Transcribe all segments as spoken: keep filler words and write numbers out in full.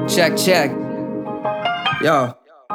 Check, check. Yo,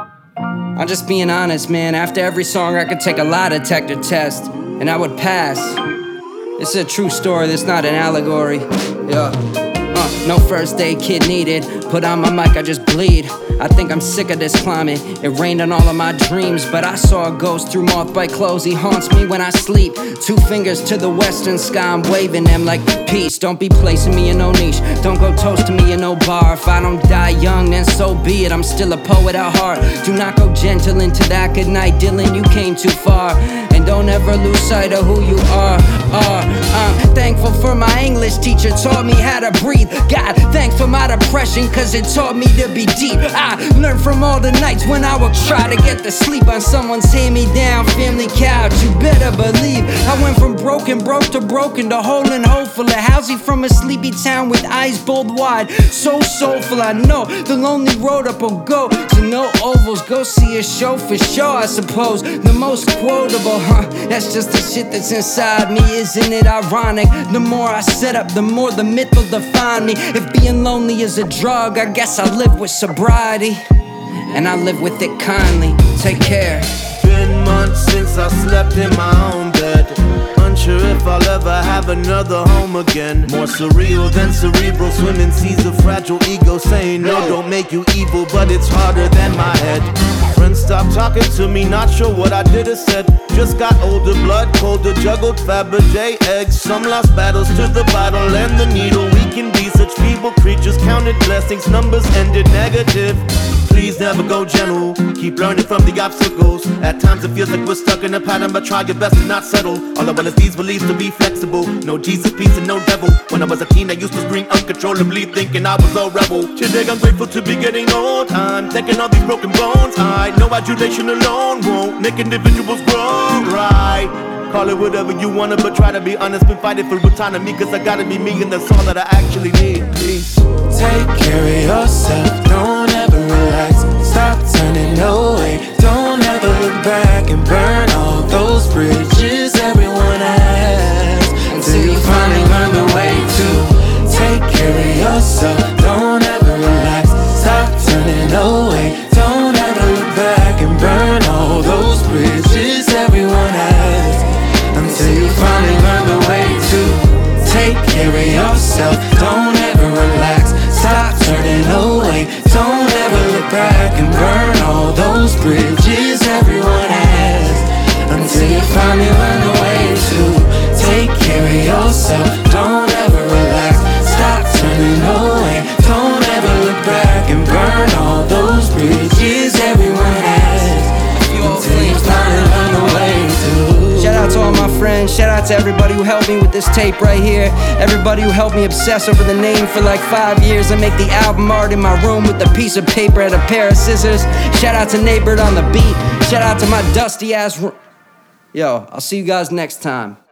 I'm just being honest, man. After every song, I could take a lie detector test, and I would pass. This is a true story, this not an allegory. Yeah. Uh, no first aid kit needed. Put on my mic, I just bleed. I think I'm sick of this climate. It rained on all of my dreams, but I saw a ghost through mothbite clothes. He haunts me when I sleep. Two fingers to the western sky, I'm waving them like peace. Don't be placing me in no niche. Don't go toasting me in no bar. If I don't die young, then so be it. I'm still a poet at heart. Do not go gentle into that good night, Dylan. You came too far. And don't ever lose sight of who you are. are. I'm thankful for my English teacher, taught me how to breathe. God, thanks for my depression, cause it taught me to be deep. I learned from all the nights when I would try to get to sleep on someone's hand-me-down family couch. You better believe I went from broken, broke to broken, to whole and hopeful, to housing from a sleepy town with eyes bold wide. So soulful, I know the lonely road up will go to no ovals. Go see a show for sure, I suppose. The most quotable, huh? That's just the shit that's inside me. Isn't it ironic? The more I set up, the more the myth will define me. If being lonely is a drug, I guess I live with sobriety, and I live with it kindly. Take care. Been months since I slept in my own bed. Unsure if I'll ever have another home again. More surreal than cerebral, swimming seas of fragile ego, saying no don't make you evil, but it's harder than my head. Friends stopped talking to me, not sure what I did or said. Just got older, blood colder, juggled Fabergé eggs. Some lost battles to the bottle and the needle. We can be such feeble creatures, counted blessings, numbers ended negative. Please never go gentle, keep learning from the obstacles. At times it feels like we're stuck in a pattern, but try your best to not settle. All I want is these beliefs to be flexible. No Jesus, peace, and no devil. When I was a teen, I used to scream uncontrollably, thinking I was a rebel. Today I'm grateful to be getting old. I'm taking all these broken bones. I know adulation alone won't make individuals grow right. Call it whatever you wanna, but try to be honest. Been fighting for autonomy, cause I gotta be me, and that's all that I actually need. Peace. Take care of yourself, don't ever relax. Stop turning away, don't ever look back and burn all those bridges everyone has, until you finally learn the way to take care of yourself. Don't ever relax, stop turning away, don't ever look back and burn all those bridges everyone has, until you finally learn the way to take care of yourself. Don't ever relax, stop turning away, don't ever look back and burn all those bridges everyone has, until you finally learn the way to take care of yourself. Don't ever relax, stop turning away, don't ever look back and burn all those bridges everyone has, until you finally learn the way to. Shout out to all my friends, shout out to everybody who helped me with this tape right here. Everybody who helped me obsess over the name for like five years and make the album art in my room with a piece of paper and a pair of scissors. Shout out to Neighbor on the beat, shout out to my dusty ass room. Yo, I'll see you guys next time.